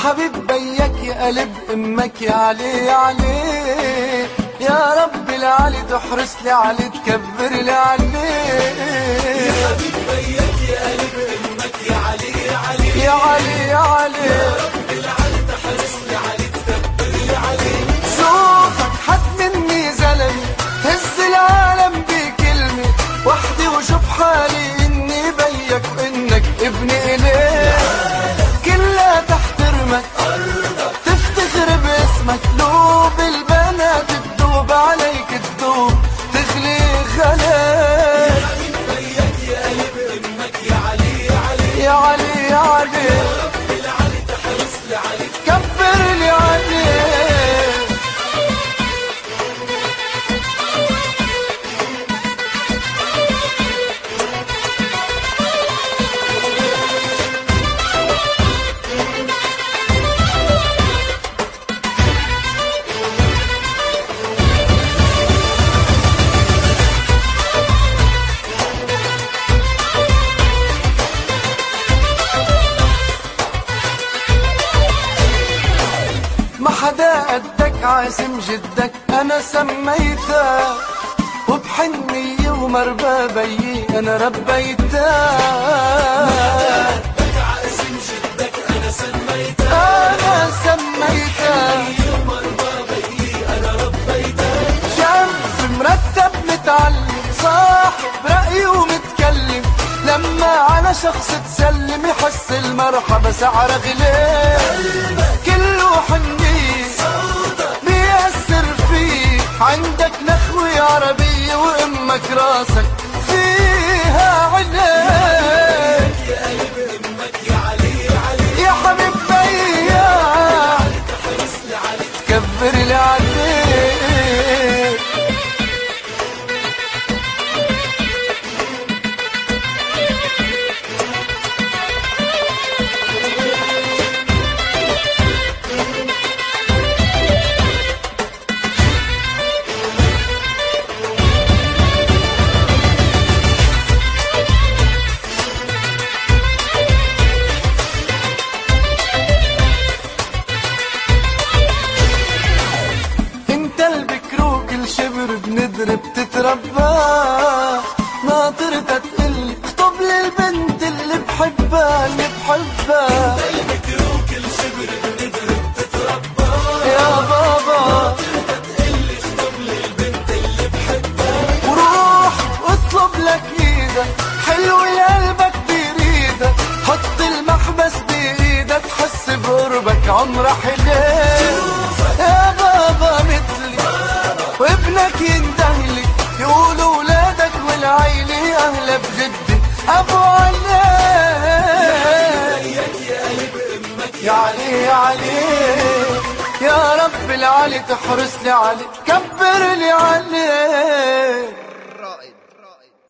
حبيب بيك يا قلب امك يا علي يا علي، يا رب العلي تحرس لي علي تكبر لي علي. يا حبيب بيك يا قلب امك يا علي يا علي، يا علي يا علي، يا رب العلي تحرس لي علي تكبر لي علي. شوفك حد مني زلمي هز العالم بكلمة وحدي وشوف حالي اني بيك وانك ابني اليه. كلها تحترمك تفتخر باسمك، قلوب البنات تدوب عليك تدوب تغلي غلاك. يا حبيب بيك يا قلب امك يا علي يا علي، يا علي يا علي، يا رب العلي تحرس لي علي كبر لي عليك. ما حدا قدك عازم جدك انا سميتك، وبحنية ومربى بيي انا ربيتك. قدك عازم جدك انا سميتك، انا سميتك ومربى بيي انا ربيتك. شاب مرتب متعلم صاحب رأي ومتكلم، لما على شخص تسلم يحس المرحبا سعر غلي. كله حنية بيأثر فيه، عندك نخوة عربية وامك راسك فيها عليك. يا قلب امك يا علي يا علي، يا حبيب بيا تحرس لي علي كبر لي عليك. شبر بندر بتتربى، ناطرتها تقلي اخطب لي البنت اللي بحبها اللي بحبها. المكروك الشبر بندر بتتربى، يا بابا ناطرتها تقلي اخطب لي البنت اللي بحبها. وروح واطلب لك ايدك حلو قلبك بيريدك، حط المحبس بايدك تحس بقربك عمره حلال. يا بابا مثلي وابنك يندهلي، يقولوا ولادك والعيلة أهلا بجدي أبو علي. يا علي يا علي، يا رب العلي تحرس لي علي كبر لي علي.